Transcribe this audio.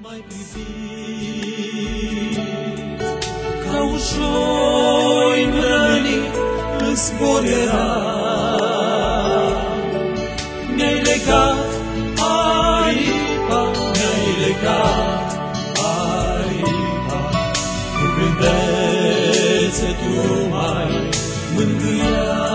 mai privi, ca un șoi rănit în zbor era. Mi-ai legat aripa, mi-ai legat aripa, cu gândețe tu mai mângâia.